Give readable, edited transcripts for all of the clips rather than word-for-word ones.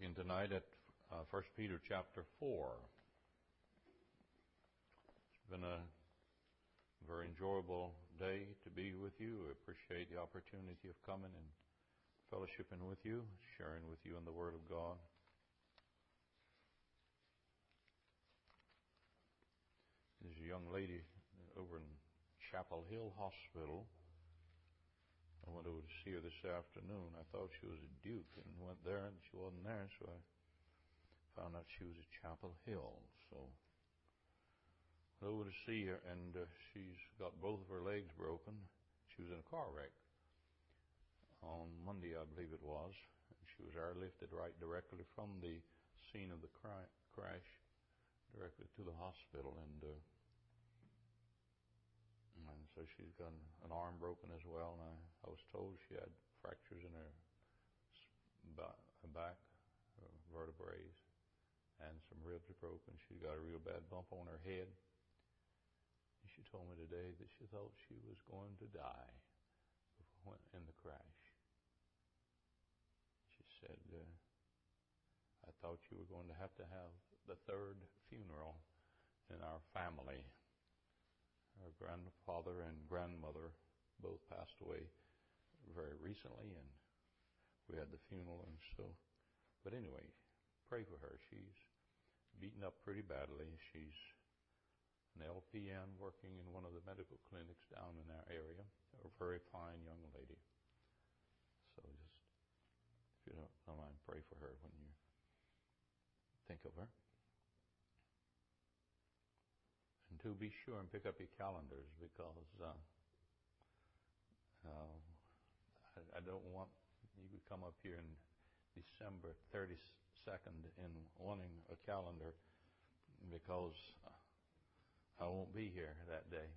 looking tonight at 1 Peter chapter 4. It's been a very enjoyable day to be with you. I appreciate the opportunity of coming and fellowshipping with you, sharing with you in the Word of God. There's a young lady over in Chapel Hill Hospital. I went over to see her this afternoon. I thought she was a Duke and went there and she wasn't there, so I found out she was at Chapel Hill. So I went over to see her, and she's got both of her legs broken. She was in a car wreck on Monday, I believe it was. She was airlifted right directly from the scene of the crash directly to the hospital, and so she's got an arm broken as well, and I was told she had fractures in her back, vertebrae, and some ribs are broken. She's got a real bad bump on her head. And she told me today that she thought she was going to die in the crash. She said, I thought you were going to have the third funeral in our family. Her grandfather and grandmother both passed away very recently, and we had the funeral, and so. But anyway, pray for her. She's beaten up pretty badly. She's an LPN working in one of the medical clinics down in our area. A very fine young lady. So just, if you don't mind, pray for her when you think of her. And to be sure and pick up your calendars, because I don't want you to come up here in December 32nd in wanting a calendar, because I won't be here that day.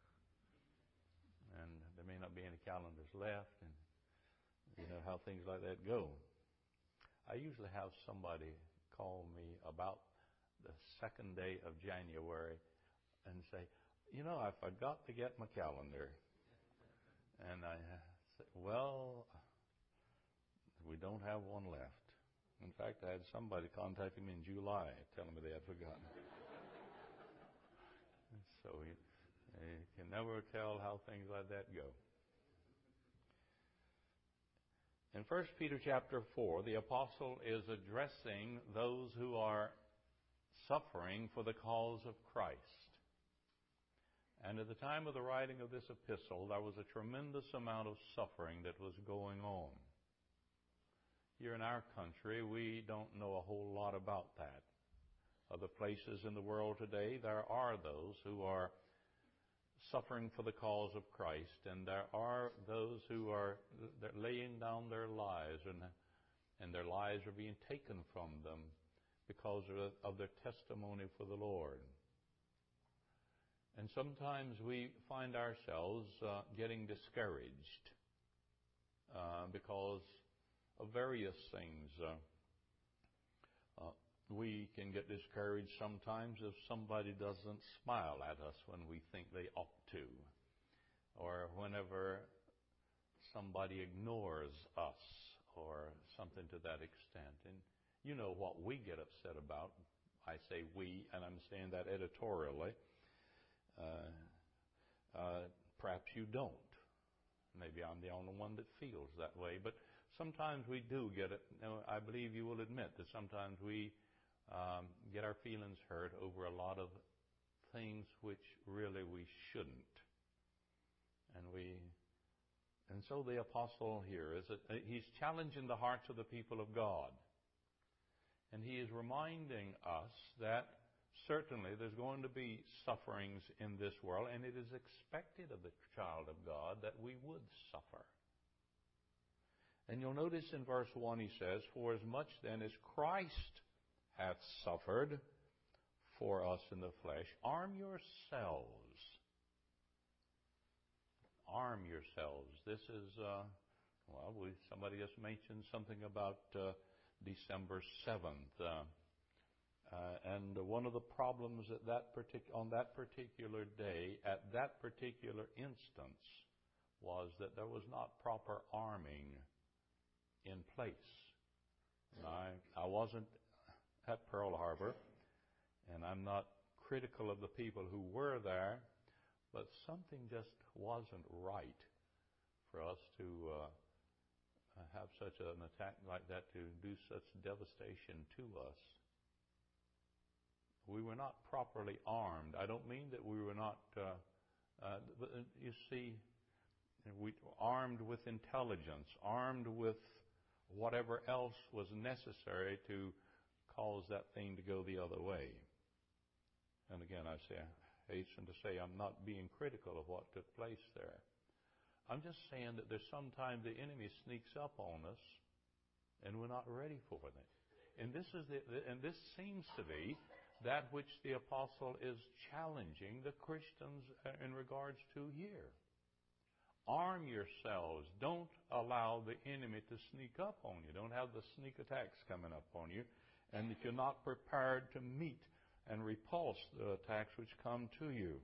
And there may not be any calendars left, and you know how things like that go. I usually have somebody call me about the second day of January and say, you know, I forgot to get my calendar. And I said, well, we don't have one left. In fact, I had somebody contacting me in July telling me they had forgotten. So you can never tell how things like that go. In 1 Peter chapter 4, the apostle is addressing those who are suffering for the cause of Christ. And at the time of the writing of this epistle, there was a tremendous amount of suffering that was going on. Here in our country, we don't know a whole lot about that. Other places in the world today, there are those who are suffering for the cause of Christ, and there are those who are laying down their lives, and their lives are being taken from them because of their testimony for the Lord. And sometimes we find ourselves getting discouraged because of various things. We can get discouraged sometimes if somebody doesn't smile at us when we think they ought to, or whenever somebody ignores us, or something to that extent. And you know what we get upset about. I say we, and I'm saying that editorially. Perhaps you don't. Maybe I'm the only one that feels that way. But sometimes we do get it. I believe you will admit that sometimes we get our feelings hurt over a lot of things which really we shouldn't. And so the apostle here he's challenging the hearts of the people of God. And he is reminding us that certainly there's going to be sufferings in this world, and it is expected of the child of God that we would suffer. And you'll notice in verse 1 he says, for as much then as Christ hath suffered for us in the flesh, arm yourselves. Arm yourselves. This is, somebody just mentioned something about December 7th. And one of the problems on that particular day, at that particular instance, was that there was not proper arming in place. I wasn't at Pearl Harbor, and I'm not critical of the people who were there, but something just wasn't right for us to have such an attack like that, to do such devastation to us. We were not properly armed. I don't mean that we were not, you see, we armed with intelligence, armed with whatever else was necessary to cause that thing to go the other way. And again, I hasten to say I'm not being critical of what took place there. I'm just saying that there's sometimes the enemy sneaks up on us, and we're not ready for it. And this seems to be that which the apostle is challenging the Christians in regards to here. Arm yourselves. Don't allow the enemy to sneak up on you. Don't have the sneak attacks coming up on you, and that you're not prepared to meet and repulse the attacks which come to you.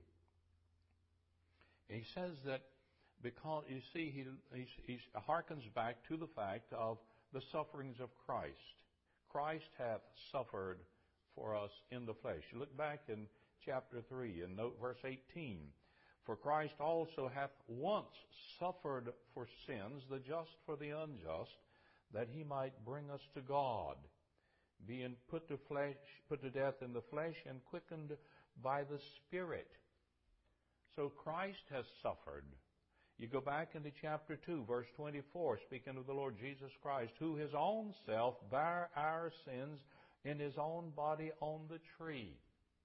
And he says that because, you see, he harkens back to the fact of the sufferings of Christ. Christ hath suffered for us in the flesh. You look back in chapter 3 and note verse 18. For Christ also hath once suffered for sins, the just for the unjust, that he might bring us to God, being put to death in the flesh and quickened by the Spirit. So Christ has suffered. You go back into chapter 2, verse 24, speaking of the Lord Jesus Christ, who his own self bare our sins in his own body on the tree.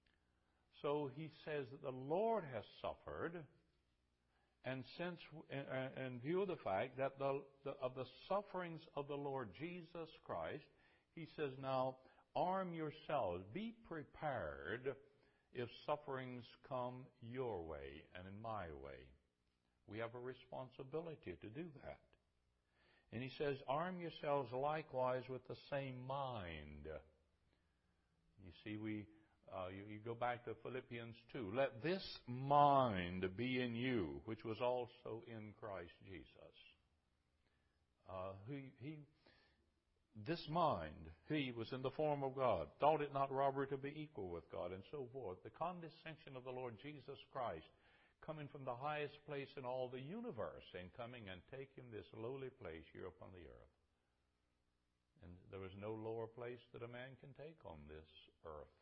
So he says that the Lord has suffered, and since, in view of the fact that of the sufferings of the Lord Jesus Christ, he says, now arm yourselves, be prepared if sufferings come your way and in my way. We have a responsibility to do that. And he says, arm yourselves likewise with the same mind. You see, you go back to Philippians 2. Let this mind be in you, which was also in Christ Jesus. This mind, he was in the form of God, thought it not robbery to be equal with God, and so forth. The condescension of the Lord Jesus Christ, coming from the highest place in all the universe and coming and taking this lowly place here upon the earth. And there is no lower place that a man can take on this earth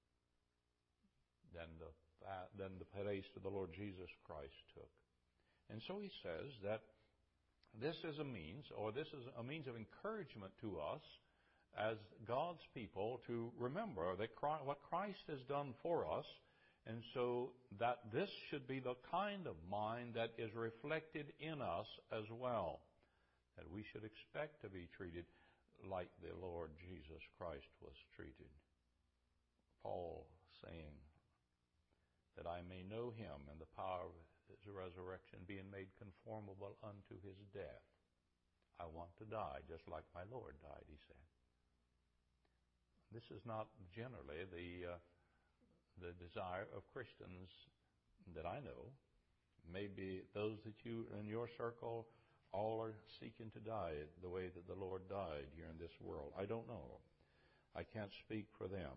than the place that the Lord Jesus Christ took. And so he says that this is a means of encouragement to us as God's people to remember that what Christ has done for us, and so that this should be the kind of mind that is reflected in us as well, that we should expect to be treated like the Lord Jesus Christ was treated. Paul saying that I may know him and the power of his resurrection, being made conformable unto his death. I want to die just like my Lord died, he said. This is not generally the desire of Christians that I know. Maybe those that you in your circle all are seeking to die the way that the Lord died here in this world. I don't know. I can't speak for them.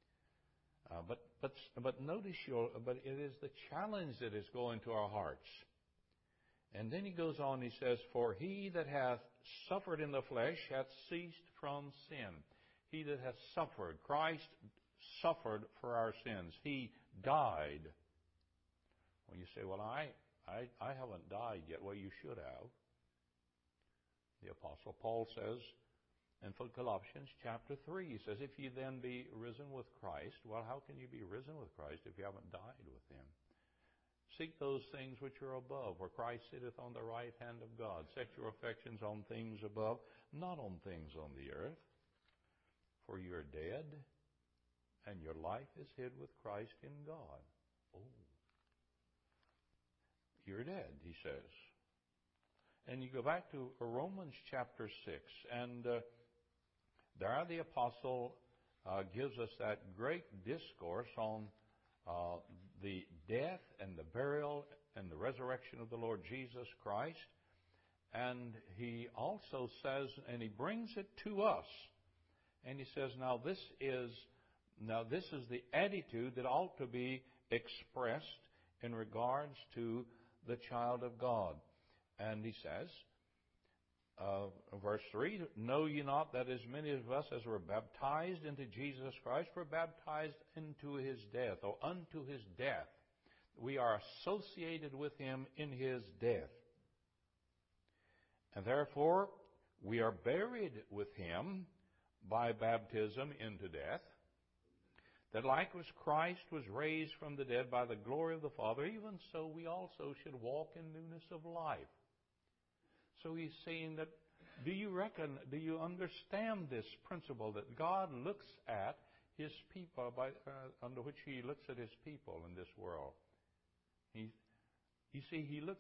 But notice but it is the challenge that is going to our hearts. And then he goes on, he says, for he that hath suffered in the flesh hath ceased from sin. He that hath suffered, Christ suffered for our sins. He died. When you say, well, I haven't died yet. Well, you should have. The Apostle Paul says, in Colossians chapter 3, he says, if ye then be risen with Christ, well, how can you be risen with Christ if you haven't died with him? Seek those things which are above, where Christ sitteth on the right hand of God. Set your affections on things above, not on things on the earth. For you are dead, and your life is hid with Christ in God. Oh. You're dead, he says. And you go back to Romans chapter 6, and there the apostle gives us that great discourse on the death and the burial and the resurrection of the Lord Jesus Christ. And he also says, and he brings it to us, And he says, now this is the attitude that ought to be expressed in regards to the child of God. And he says, verse 3, know ye not that as many of us as were baptized into Jesus Christ were baptized into his death, or unto his death. We are associated with him in his death. And therefore, we are buried with him by baptism into death, that like as Christ was raised from the dead by the glory of the Father, even so we also should walk in newness of life. So he's saying that, do you understand this principle that God looks at his people, under which he looks at his people in this world? He looks,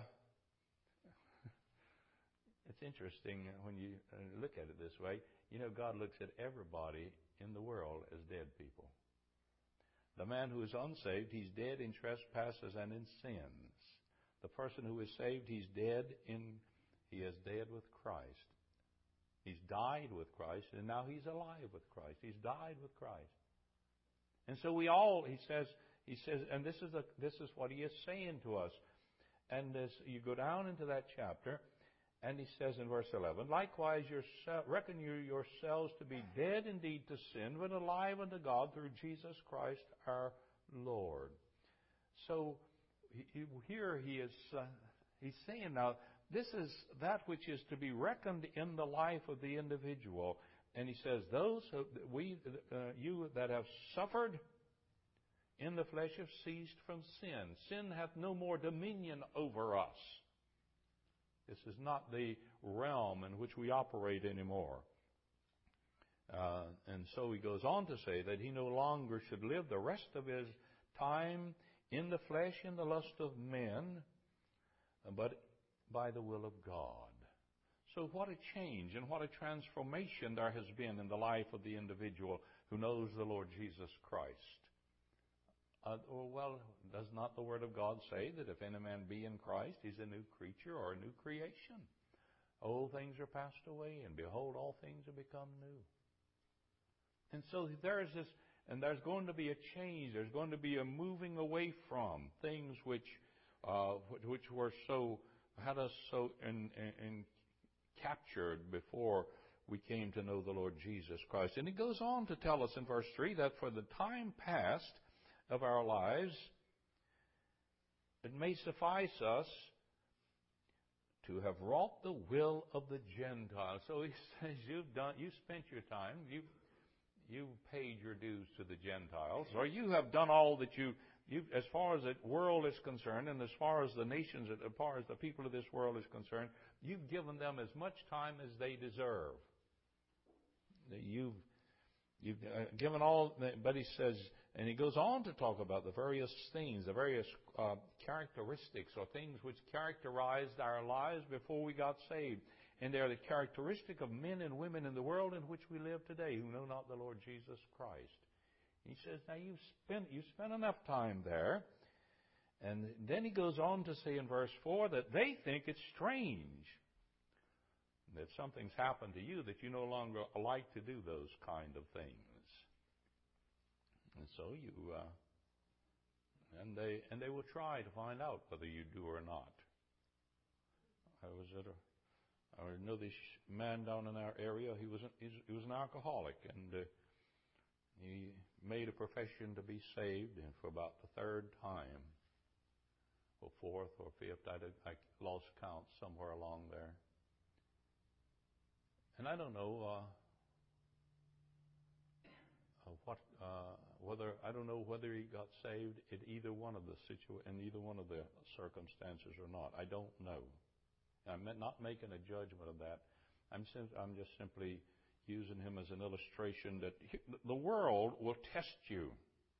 it's interesting when you look at it this way. You know, God looks at everybody in the world as dead people. The man who is unsaved, he's dead in trespasses and in sins. The person who is saved, he is dead with Christ. He's died with Christ, and now he's alive with Christ. He's died with Christ. And so he says, and this is what he is saying to us. And you go down into that chapter, and he says in verse 11, likewise reckon you yourselves to be dead indeed to sin, but alive unto God through Jesus Christ our Lord. So here he's saying now, this is that which is to be reckoned in the life of the individual. And he says, you that have suffered in the flesh have ceased from sin. Sin hath no more dominion over us. This is not the realm in which we operate anymore. And so he goes on to say that he no longer should live the rest of his time in the flesh in the lust of men, but by the will of God. So what a change and what a transformation there has been in the life of the individual who knows the Lord Jesus Christ. Does not the Word of God say that if any man be in Christ, he's a new creature or a new creation? Old things are passed away, and behold, all things are become new. And so there's going to be a change. There's going to be a moving away from things which had us so captured before we came to know the Lord Jesus Christ. And he goes on to tell us in verse 3 that for the time past of our lives, it may suffice us to have wrought the will of the Gentiles. So he says, you spent your time, you paid your dues to the Gentiles, or you have done all that you as far as the world is concerned, and as far as the nations, as far as the people of this world is concerned, you've given them as much time as they deserve. You've given all, but he says, and he goes on to talk about the various things, the various characteristics or things which characterized our lives before we got saved. And they're the characteristic of men and women in the world in which we live today who know not the Lord Jesus Christ. He says, now you spent enough time there. And then he goes on to say in verse 4 that they think it's strange that something's happened to you, that you no longer like to do those kind of things. And so and they will try to find out whether you do or not. I know this man down in our area. He was an alcoholic, and he made a profession to be saved, and for about the third time, or fourth or fifth, I lost count somewhere along there. And I don't know whether he got saved in either one of the circumstances or not. I don't know. I'm not making a judgment of that. I'm just simply using him as an illustration that the world will test you.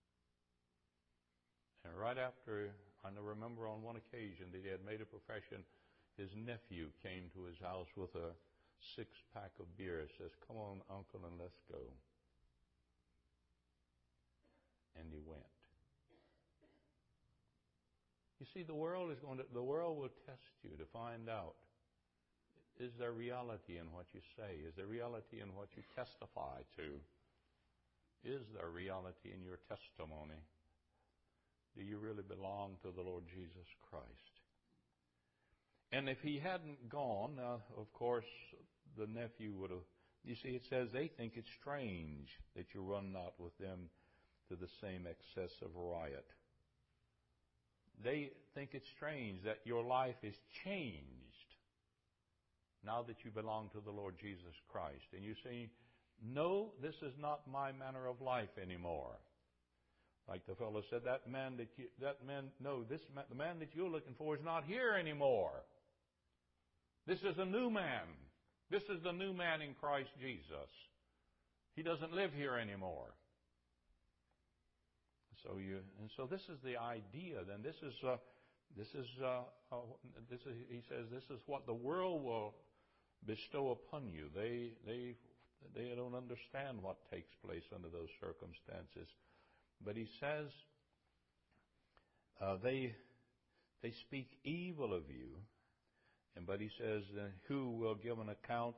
And right after, I remember on one occasion that he had made a profession, his nephew came to his house with a 6-pack of beer. He says, "Come on, Uncle, and let's go." And he went. You see, the world will test you to find out. Is there reality in what you say? Is there reality in what you testify to? Is there reality in your testimony? Do you really belong to the Lord Jesus Christ? And if he hadn't gone, of course, the nephew would have... You see, it says they think it's strange that you run not with them to the same excess of riot. They think it's strange that your life is changed now that you belong to the Lord Jesus Christ. And you say, no, this is not my manner of life anymore. Like the fellow said, the man that you're looking for is not here anymore. This is a new man. This is the new man in Christ Jesus. He doesn't live here anymore. So this is the idea. Then he says, this is what the world will bestow upon you. They don't understand what takes place under those circumstances. But he says, they speak evil of you. But he says, who will give an account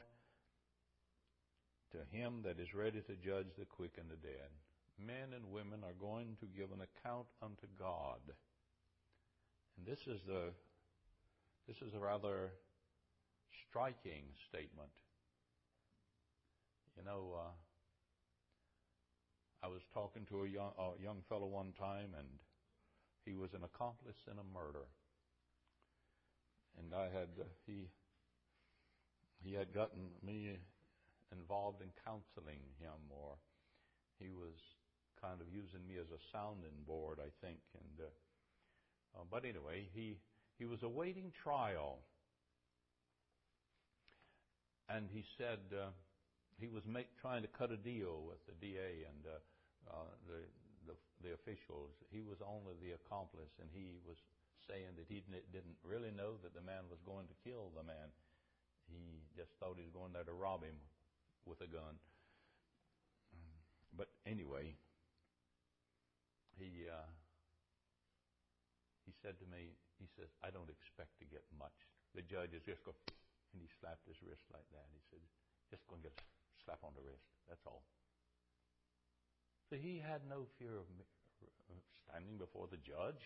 to him that is ready to judge the quick and the dead? Men and women are going to give an account unto God. And this is a rather striking statement. You know, I was talking to a young fellow one time, and he was an accomplice in a murder. And he had gotten me involved in counseling him, or he was kind of using me as a sounding board, I think. And but anyway, he was awaiting trial, and he said he was trying to cut a deal with the DA and the officials. He was only the accomplice, and he was saying that he didn't really know that the man was going to kill the man. He just thought he was going there to rob him with a gun. But anyway, he said to me, he says, I don't expect to get much. The judge is just going, and he slapped his wrist like that. He said, just going to get a slap on the wrist. That's all. So he had no fear of standing before the judge.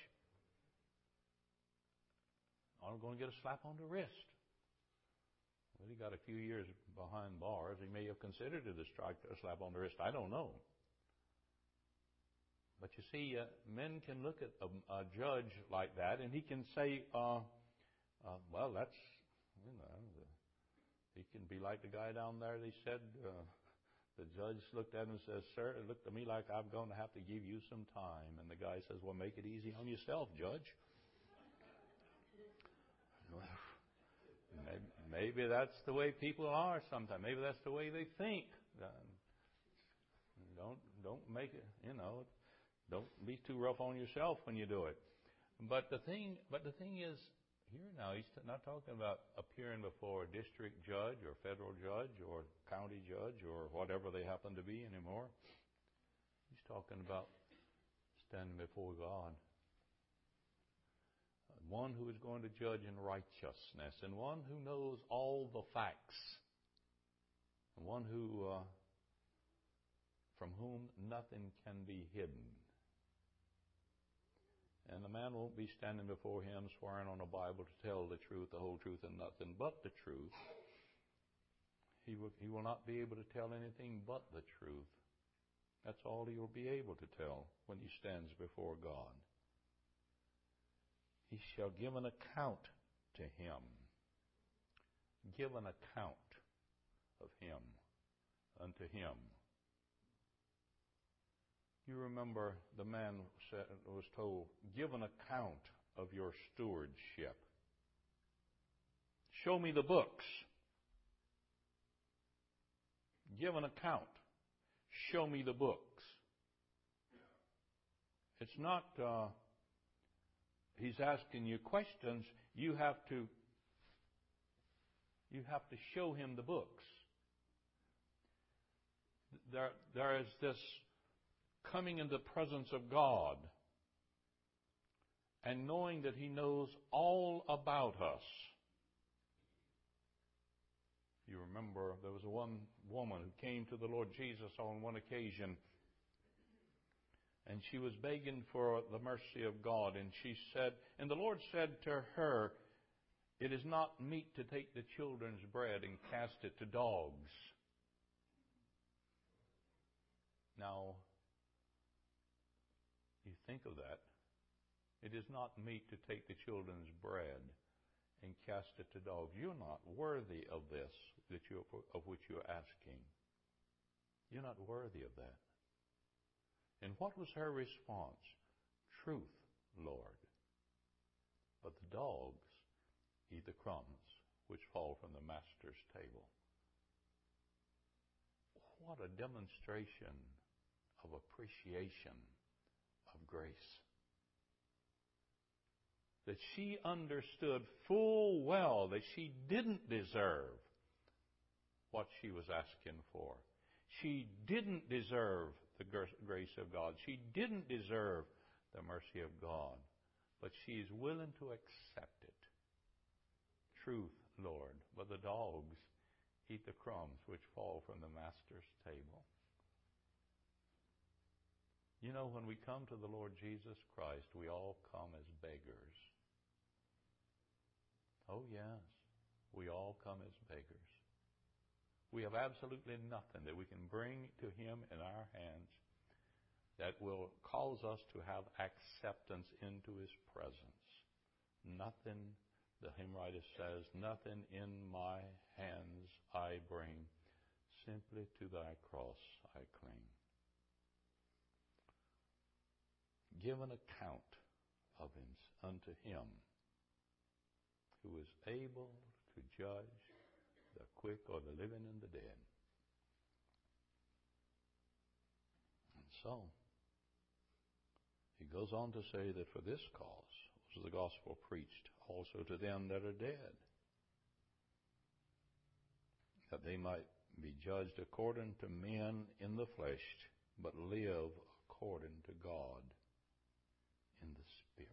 I'm going to get a slap on the wrist. Well, he got a few years behind bars. He may have considered it a slap on the wrist. I don't know. But you see, men can look at a judge like that, and he can say, well, that's, he can be like the guy down there. They said, the judge looked at him and says, sir, it looked to me like I'm going to have to give you some time. And the guy says, well, make it easy on yourself, Judge. Maybe that's the way people are sometimes. Maybe that's the way they think. Don't make it, don't be too rough on yourself when you do it. But the thing is, here now, he's not talking about appearing before a district judge or federal judge or county judge or whatever they happen to be anymore. He's talking about standing before God. One who is going to judge in righteousness, and one who knows all the facts, and one who from whom nothing can be hidden. And the man won't be standing before him swearing on a Bible to tell the truth, the whole truth, and nothing but the truth. He will not be able to tell anything but the truth. That's all he will be able to tell when he stands before God. He shall give an account to him. Give an account of him unto him. You remember the man was told, give an account of your stewardship. Show me the books. Give an account. Show me the books. It's not... He's asking you questions. You have to show him the books. There is this coming in the presence of God and knowing that He knows all about us. You remember there was one woman who came to the Lord Jesus on one occasion, and she was begging for the mercy of God, and she said, and the Lord said to her, "It is not meet to take the children's bread and cast it to dogs." Now, you think of that. It is not meet to take the children's bread and cast it to dogs. You're not worthy of this of which you're asking. You're not worthy of that. And what was her response? "Truth, Lord. But the dogs eat the crumbs which fall from the master's table." What a demonstration of appreciation of grace. That she understood full well that she didn't deserve what she was asking for. She didn't deserve the grace of God. She didn't deserve the mercy of God. But she's willing to accept it. Truth, Lord, but the dogs eat the crumbs which fall from the master's table. You know, when we come to the Lord Jesus Christ, we all come as beggars. Oh, yes, we all come as beggars. We have absolutely nothing that we can bring to Him in our hands that will cause us to have acceptance into His presence. Nothing, the hymn writer says, "Nothing in my hands I bring, simply to thy cross I cling." Give an account of him unto Him who is able to judge the quick or the living and the dead. And so, he goes on to say that for this cause was the gospel preached also to them that are dead, that they might be judged according to men in the flesh, but live according to God in the Spirit.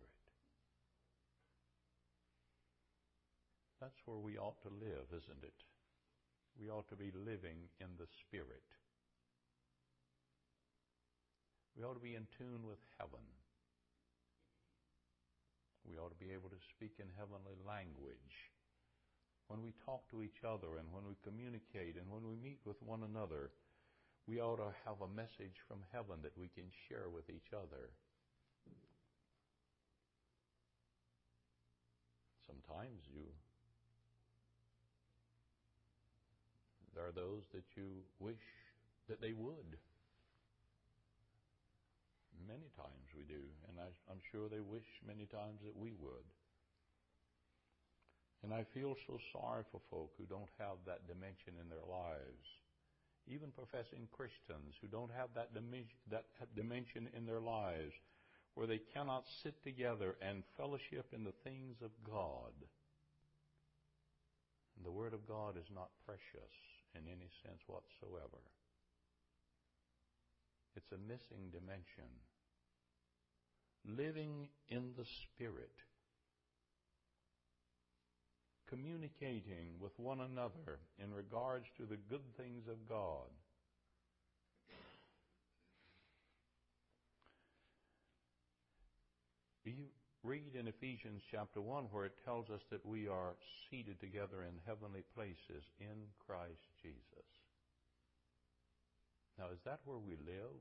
That's where we ought to live, isn't it? We ought to be living in the Spirit. We ought to be in tune with heaven. We ought to be able to speak in heavenly language. When we talk to each other and when we communicate and when we meet with one another, we ought to have a message from heaven that we can share with each other. Sometimes there are those that you wish that they would. Many times we do, and I'm sure they wish many times that we would. And I feel so sorry for folk who don't have that dimension in their lives. Even professing Christians who don't have that dimension in their lives, where they cannot sit together and fellowship in the things of God. And the Word of God is not precious in any sense whatsoever. It's a missing dimension. Living in the Spirit. Communicating with one another in regards to the good things of God. You read in Ephesians chapter 1 where it tells us that we are seated together in heavenly places in Christ Jesus. Now, is that where we live?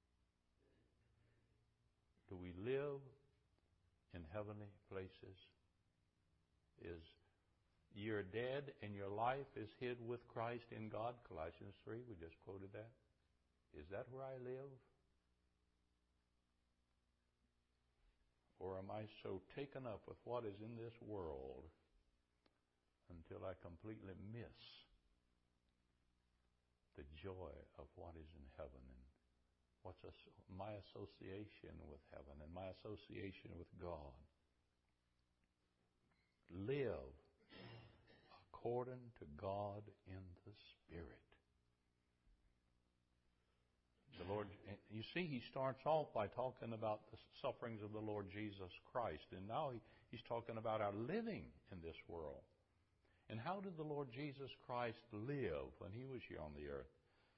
Do we live in heavenly places? Is you're dead and your life is hid with Christ in God? Colossians 3, we just quoted that. Is that where I live? Or am I so taken up with what is in this world until I completely miss the joy of what is in heaven and what's my association with heaven and my association with God? Live according to God in the Spirit. The Lord, you see, he starts off by talking about the sufferings of the Lord Jesus Christ, and now he's talking about our living in this world. And how did the Lord Jesus Christ live when he was here on the earth?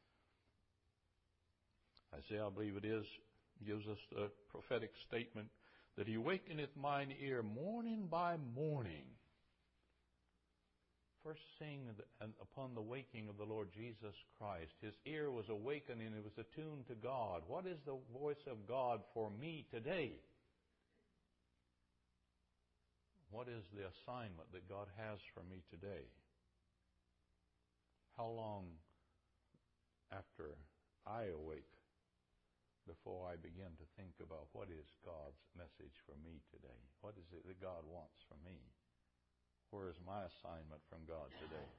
Isaiah, I believe it is, gives us the prophetic statement that he wakeneth mine ear morning by morning. First seeing upon the waking of the Lord Jesus Christ, his ear was awakened and it was attuned to God. What is the voice of God for me today? What is the assignment that God has for me today? How long after I awake before I begin to think about what is God's message for me today? What is it that God wants from me? Where is my assignment from God today?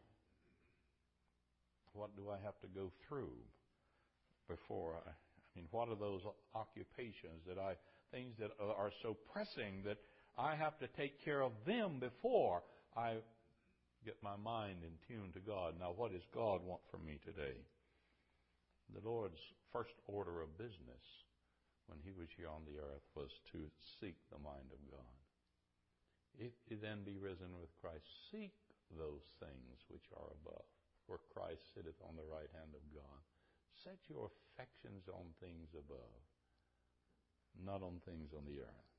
What do I have to go through before what are those occupations things that are so pressing that I have to take care of them before I get my mind in tune to God? Now, what does God want from me today? The Lord's first order of business when he was here on the earth was to seek the mind of God. If you then be risen with Christ, seek those things which are above, where Christ sitteth on the right hand of God. Set your affections on things above, not on things on the earth.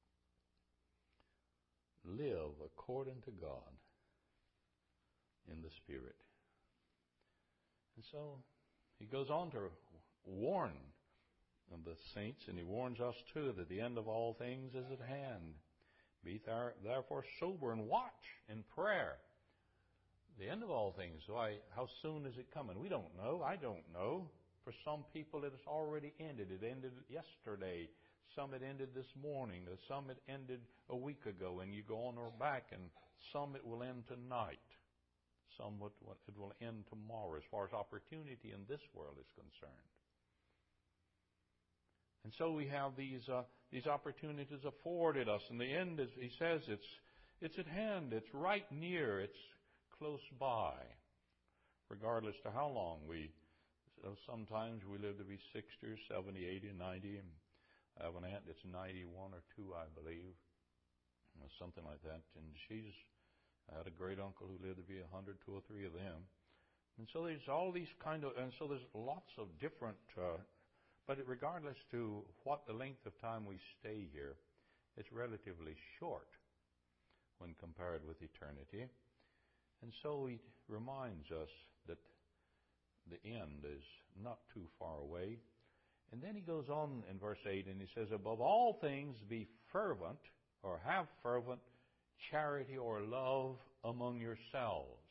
Live according to God in the Spirit. And so he goes on to warn the saints, and he warns us too, that the end of all things is at hand. Be therefore sober and watch in prayer. The end of all things, how soon is it coming? We don't know. I don't know. For some people it has already ended. It ended yesterday. Some it ended this morning. Some it ended a week ago. And you go on or back, and some it will end tonight. Some it will end tomorrow, as far as opportunity in this world is concerned. And so we have these opportunities afforded us. And the end, as he says, it's at hand. It's right near. It's close by. Regardless to how long sometimes we live to be 60 or 70, 80, 90. And I have an aunt that's 91 or 2, I believe. Something like that. And I had a great uncle who lived to be 100, 2 or 3 of them. And so there's all these and so there's lots of different, but regardless to what the length of time we stay here, it's relatively short when compared with eternity. And so he reminds us that the end is not too far away. And then he goes on in verse 8 and he says, above all things be fervent, or have fervent charity or love among yourselves.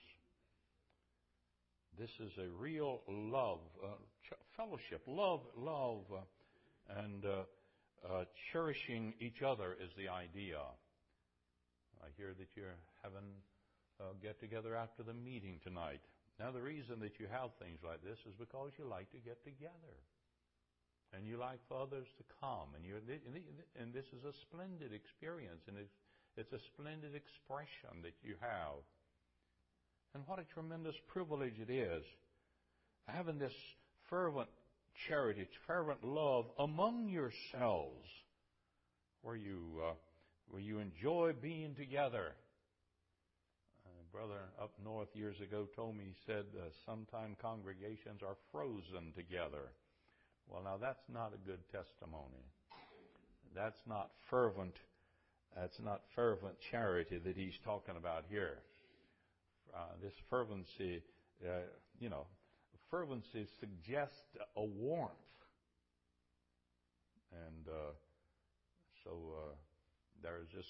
This is a real love, fellowship, love, and cherishing each other is the idea. I hear that you're having a get-together after the meeting tonight. Now, the reason that you have things like this is because you like to get together. And you like for others to come. And this is a splendid experience, and it's a splendid expression that you have. And what a tremendous privilege it is, having this fervent charity, fervent love among yourselves, where you enjoy being together. A brother up north years ago told me, he said, sometimes congregations are frozen together. Well, now that's not a good testimony. That's not fervent charity that he's talking about here. This fervency, fervency suggests a warmth. And so there's this,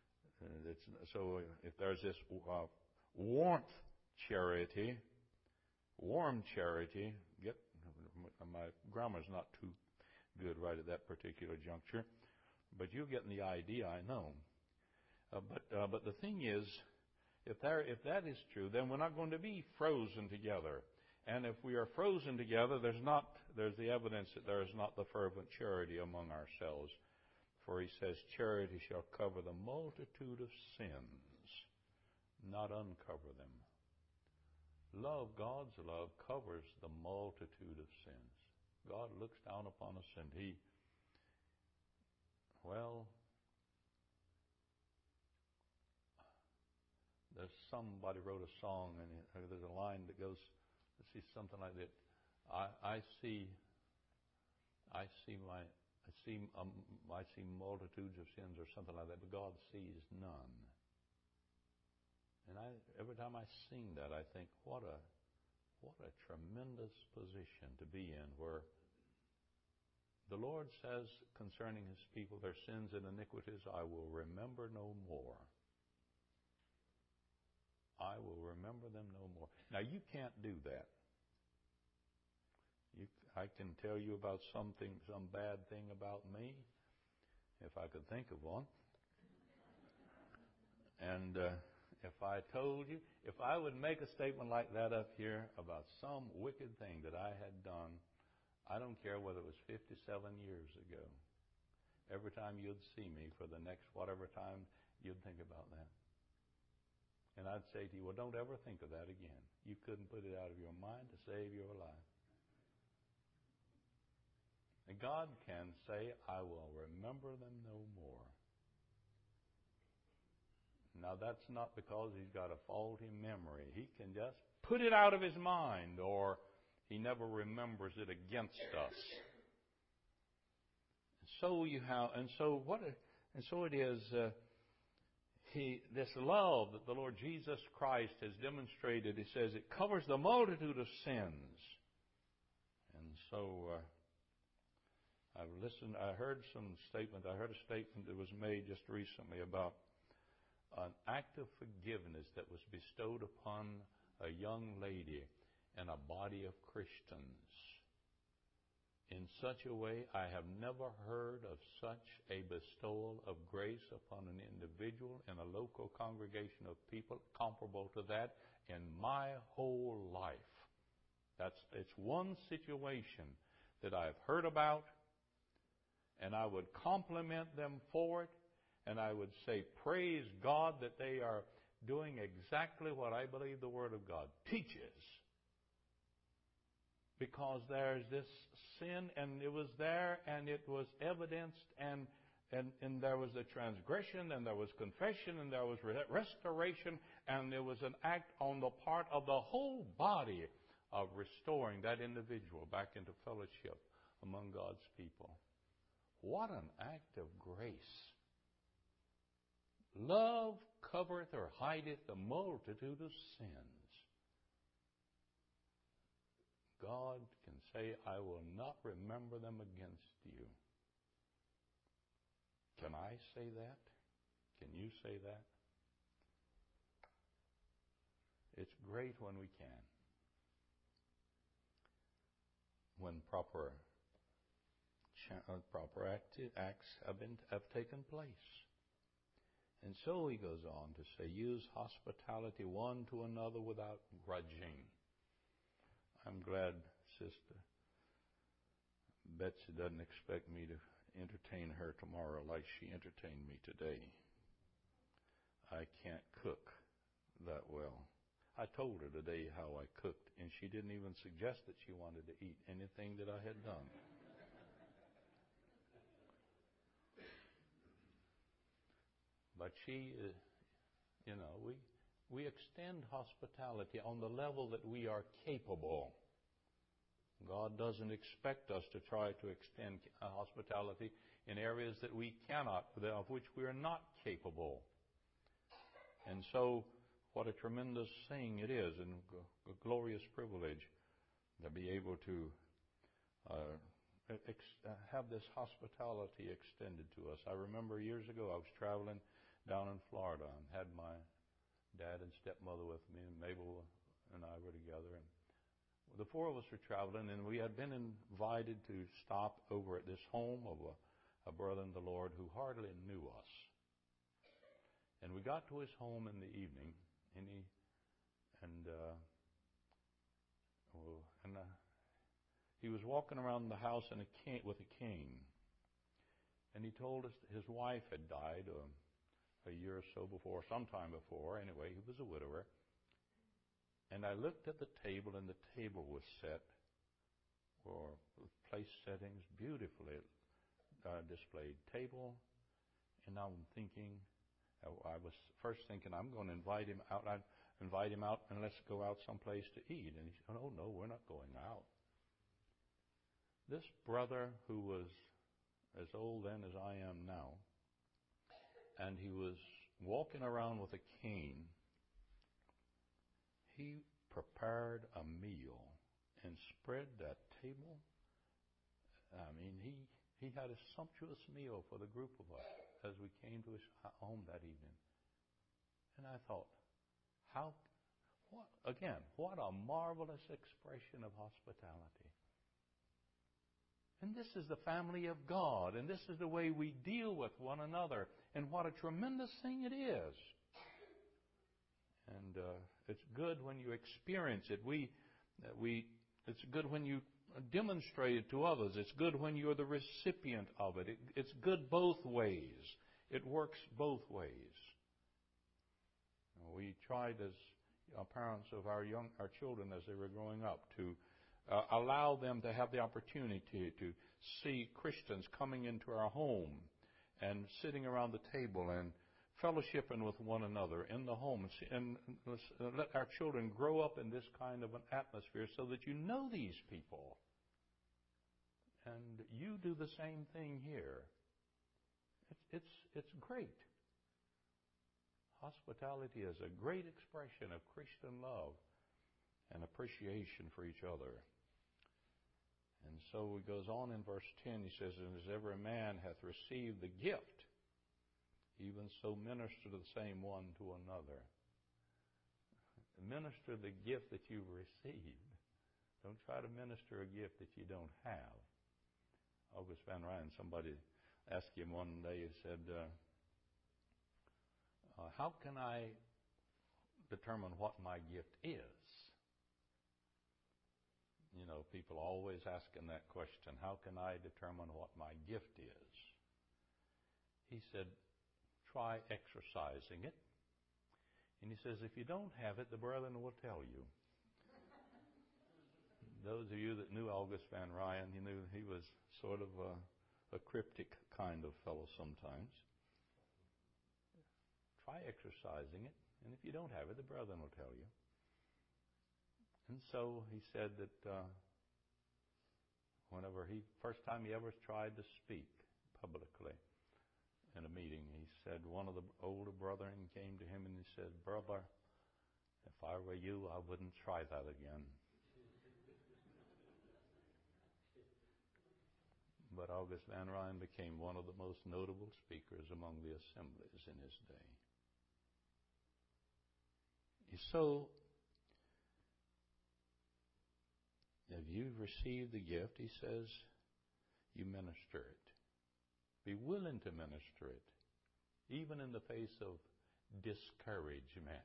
if there's this warmth charity, warm charity, my grammar's not too good right at that particular juncture, but you're getting the idea, I know. But the thing is, if that is true, then we're not going to be frozen together. And if we are frozen together, there's the evidence that there is not the fervent charity among ourselves. For he says, charity shall cover the multitude of sins, not uncover them. Love, God's love, covers the multitude of sins. God looks down upon us and somebody wrote a song, and there's a line that goes, let's see, something like that. I see multitudes of sins, or something like that, but God sees none. And every time I sing that, I think, what a tremendous position to be in, where the Lord says concerning His people, their sins and iniquities I will remember no more. I will remember them no more. Now, you can't do that. I can tell you about some bad thing about me, if I could think of one. And if I told you, if I would make a statement like that up here about some wicked thing that I had done, I don't care whether it was 57 years ago. Every time you'd see me for the next whatever time, you'd think about that. And I'd say to you, well, don't ever think of that again. You couldn't put it out of your mind to save your life. And God can say, I will remember them no more. Now, that's not because He's got a faulty memory. He can just put it out of His mind, or He never remembers it against us. So it is. This love that the Lord Jesus Christ has demonstrated, He says, it covers the multitude of sins. And so I heard a statement that was made just recently about an act of forgiveness that was bestowed upon a young lady and a body of Christians. In such a way, I have never heard of such a bestowal of grace upon an individual in a local congregation of people comparable to that in my whole life. It's one situation that I've heard about, and I would compliment them for it, and I would say, praise God that they are doing exactly what I believe the Word of God teaches. Because there's this sin, and it was there, and it was evidenced, and there was a transgression, and there was confession, and there was restoration, and there was an act on the part of the whole body of restoring that individual back into fellowship among God's people. What an act of grace. Love covereth or hideth the multitude of sins. God can say, I will not remember them against you. Can I say that? Can you say that? It's great when we can. When proper acts have taken place. And so he goes on to say, use hospitality one to another without grudging. I'm glad Sister Betsy doesn't expect me to entertain her tomorrow like she entertained me today. I can't cook that well. I told her today how I cooked, and she didn't even suggest that she wanted to eat anything that I had done. But she, we extend hospitality on the level that we are capable. God doesn't expect us to try to extend hospitality in areas that we cannot, of which we are not capable. And so, what a tremendous thing it is, and a glorious privilege to be able to have this hospitality extended to us. I remember years ago I was traveling down in Florida and had my dad and stepmother with me, and Mabel and I were together. And the four of us were traveling, and we had been invited to stop over at this home of a brother in the Lord who hardly knew us. And we got to his home in the evening, and he was walking around the house with a cane. And he told us that his wife had died a year or so before, sometime before. Anyway, he was a widower. And I looked at the table, and the table was set for place settings, beautifully displayed table. And I'm thinking, I was first thinking, I'm going to invite him out. I'd invite him out and let's go out someplace to eat. And he said, oh, no, we're not going out. This brother, who was as old then as I am now, and he was walking around with a cane, he prepared a meal and spread that table. I mean, he had a sumptuous meal for the group of us as we came to his home that evening. And I thought, what a marvelous expression of hospitality. And this is the family of God, and this is the way we deal with one another, and what a tremendous thing it is. And it's good when you experience it. It's good when you demonstrate it to others. It's good when you're the recipient of it. It's good both ways. It works both ways. We tried as parents of our children as they were growing up to allow them to have the opportunity to see Christians coming into our home and sitting around the table and fellowshipping with one another in the home, and let our children grow up in this kind of an atmosphere so that you know these people. And you do the same thing here. It's great. Hospitality is a great expression of Christian love and appreciation for each other. And so it goes on in verse 10, he says, and as every man hath received the gift, even so minister the same one to another. Minister the gift that you've received. Don't try to minister a gift that you don't have. August Van Ryn, somebody asked him one day, he said, how can I determine what my gift is? You know, people always asking that question, how can I determine what my gift is? He said, try exercising it. And he says, if you don't have it, the brethren will tell you. Those of you that knew August Van Ryn, you knew he was sort of a cryptic kind of fellow sometimes. Try exercising it, and if you don't have it, the brethren will tell you. And so he said that first time he ever tried to speak publicly in a meeting, he said one of the older brethren came to him and he said, brother, if I were you, I wouldn't try that again. But August Van Ryn became one of the most notable speakers among the assemblies in his day. So, if you've received the gift, he says, you minister it. Be willing to minister it, even in the face of discouragement.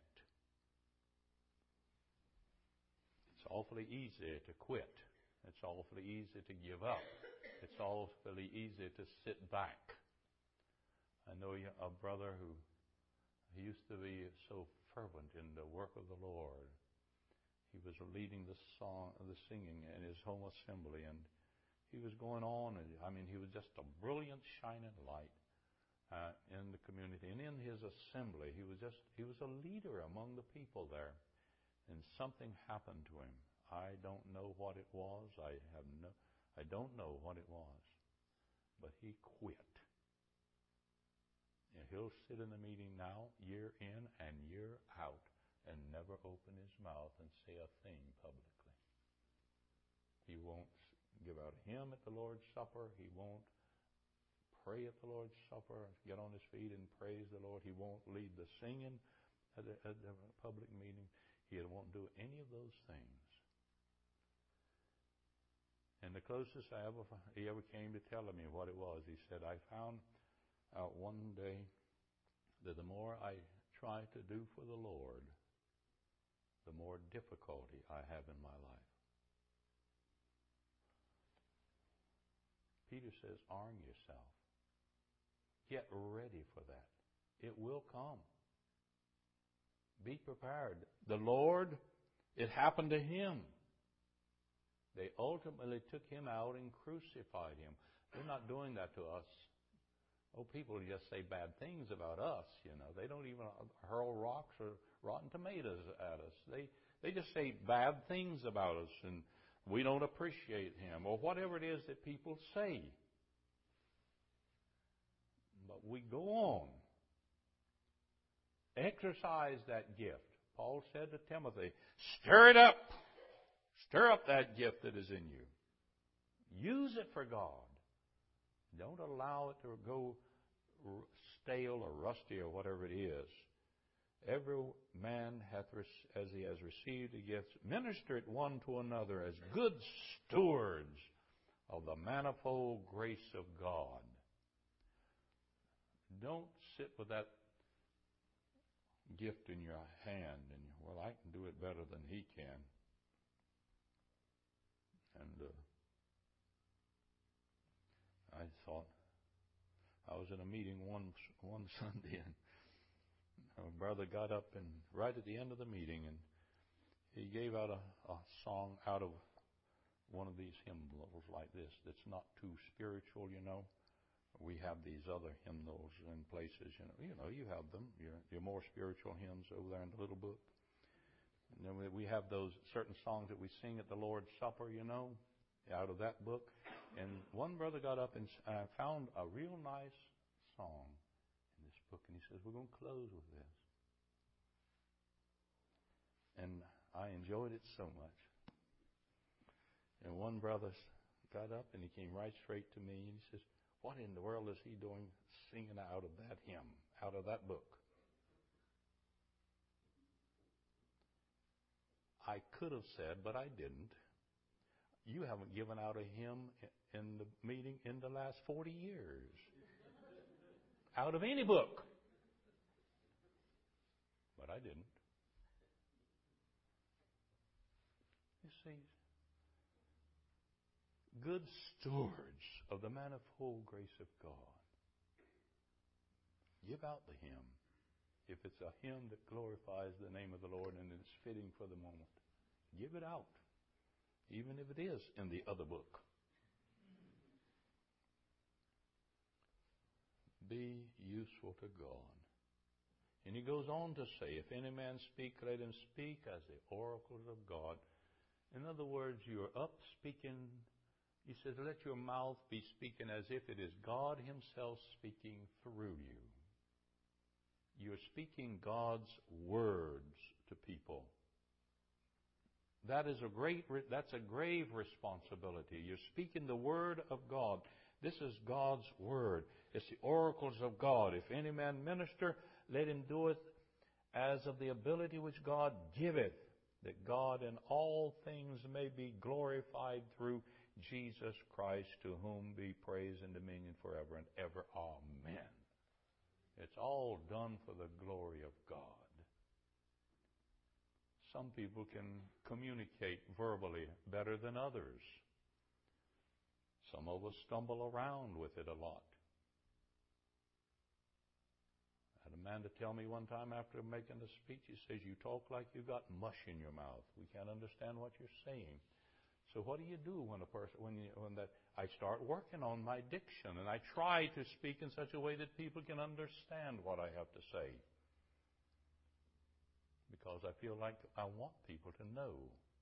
It's awfully easy to quit. It's awfully easy to give up. It's awfully easy to sit back. I know a brother who used to be so fervent in the work of the Lord. He was leading the singing in his home assembly, and he was going on. And, he was just a brilliant, shining light in the community. And in his assembly, he was a leader among the people there. And something happened to him. I don't know what it was. I don't know what it was. But he quit. And he'll sit in the meeting now, year in and year out, and never open his mouth and say a thing publicly. He won't give out a hymn at the Lord's Supper. He won't pray at the Lord's Supper, get on his feet and praise the Lord. He won't lead the singing at the public meeting. He won't do any of those things. And the closest he ever came to telling me what it was, he said, I found out one day that the more I try to do for the Lord, the more difficulty I have in my life. Peter says, arm yourself. Get ready for that. It will come. Be prepared. The Lord, it happened to him. They ultimately took him out and crucified him. They're not doing that to us Oh, people just say bad things about us, you know. They don't even hurl rocks or rotten tomatoes at us. They just say bad things about us, and we don't appreciate him, or whatever it is that people say. But we go on. Exercise that gift. Paul said to Timothy, stir it up. Stir up that gift that is in you. Use it for God. Don't allow it to go stale or rusty or whatever it is. Every man hath, as he has received a gift, minister it one to another as good stewards of the manifold grace of God. Don't sit with that gift in your hand and, well, I can do it better than he can. And I thought, I was in a meeting one Sunday, and a brother got up and right at the end of the meeting, and he gave out a song out of one of these hymnals like this that's not too spiritual, you know. We have these other hymnals in places, you know, you have them, your more spiritual hymns over there in the little book. And then we have those certain songs that we sing at the Lord's Supper, you know, out of that book. And one brother got up and found a real nice song in this book, and he says, we're going to close with this. And I enjoyed it so much. And one brother got up and he came right straight to me and he says, what in the world is he doing singing out of that hymn, out of that book? I could have said, but I didn't, you haven't given out a hymn in the meeting in the last 40 years. Out of any book. But I didn't. You see, good stewards of the manifold grace of God. Give out the hymn. If it's a hymn that glorifies the name of the Lord and it's fitting for the moment, give it out, even if it is in the other book. Be useful to God. And he goes on to say, if any man speak, let him speak as the oracles of God. In other words, you're up speaking. He says, let your mouth be speaking as if it is God himself speaking through you. You're speaking God's words to people. That's a grave responsibility. You're speaking the word of God. This is God's word. It's the oracles of God. If any man minister, let him do it as of the ability which God giveth, that God in all things may be glorified through Jesus Christ, to whom be praise and dominion forever and ever. Amen. It's all done for the glory of God. Some people can communicate verbally better than others. Some of us stumble around with it a lot. I had a man to tell me one time after making a speech, he says, you talk like you got mush in your mouth. We can't understand what you're saying. So what do you do when I start working on my diction and I try to speak in such a way that people can understand what I have to say? Because I feel like I want people to know.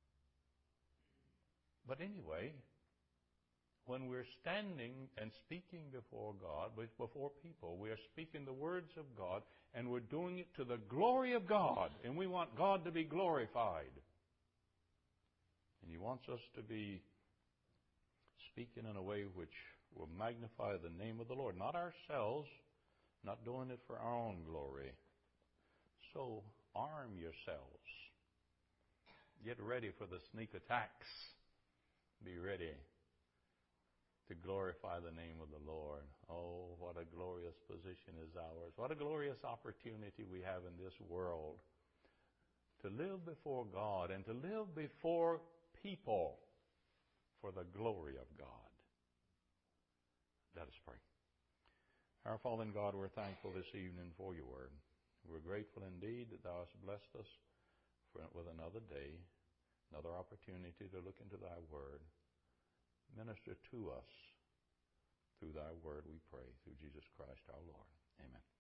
But anyway, when we're standing and speaking before God, before people, we are speaking the words of God, and we're doing it to the glory of God, and we want God to be glorified. And he wants us to be speaking in a way which will magnify the name of the Lord, not ourselves, not doing it for our own glory. So arm yourselves. Get ready for the sneak attacks. Be ready to glorify the name of the Lord. Oh, what a glorious position is ours. What a glorious opportunity we have in this world to live before God and to live before people for the glory of God. Let us pray. Our Father in God, we're thankful this evening for your word. We're grateful indeed that thou hast blessed us with another day, another opportunity to look into thy word. Minister to us through thy word we pray, through Jesus Christ our Lord. Amen.